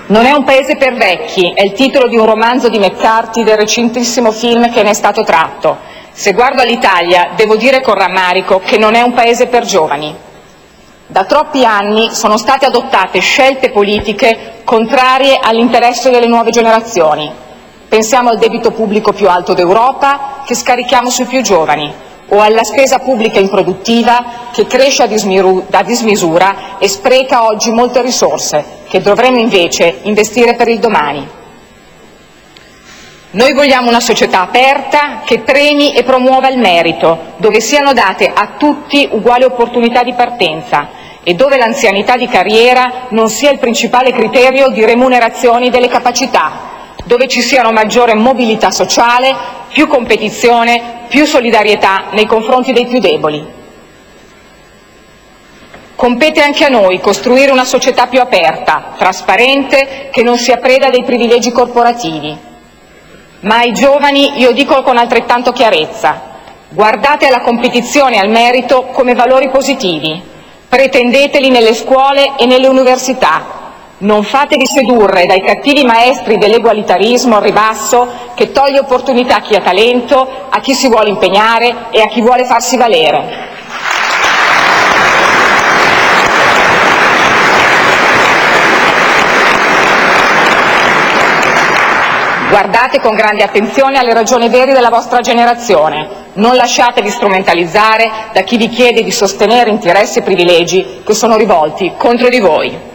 Non è un paese per vecchi, è il titolo di un romanzo di McCarthy del recentissimo film che ne è stato tratto. Se guardo all'Italia, devo dire con rammarico che non è un paese per giovani. Da troppi anni sono state adottate scelte politiche contrarie all'interesse delle nuove generazioni. Pensiamo al debito pubblico più alto d'Europa che scarichiamo sui più giovani, o alla spesa pubblica improduttiva che cresce a dismisura e spreca oggi molte risorse che dovremmo invece investire per il domani. Noi vogliamo una società aperta che premi e promuova il merito, dove siano date a tutti uguali opportunità di partenza e dove l'anzianità di carriera non sia il principale criterio di remunerazione delle capacità, dove ci siano maggiore mobilità sociale, più competizione, più solidarietà nei confronti dei più deboli. Compete anche a noi costruire una società più aperta, trasparente, che non sia preda dei privilegi corporativi. Ma ai giovani io dico con altrettanto chiarezza: guardate alla competizione e al merito come valori positivi, pretendeteli nelle scuole e nelle università. Non fatevi sedurre dai cattivi maestri dell'egualitarismo al ribasso che toglie opportunità a chi ha talento, a chi si vuole impegnare e a chi vuole farsi valere. Guardate con grande attenzione alle ragioni vere della vostra generazione. Non lasciatevi strumentalizzare da chi vi chiede di sostenere interessi e privilegi che sono rivolti contro di voi.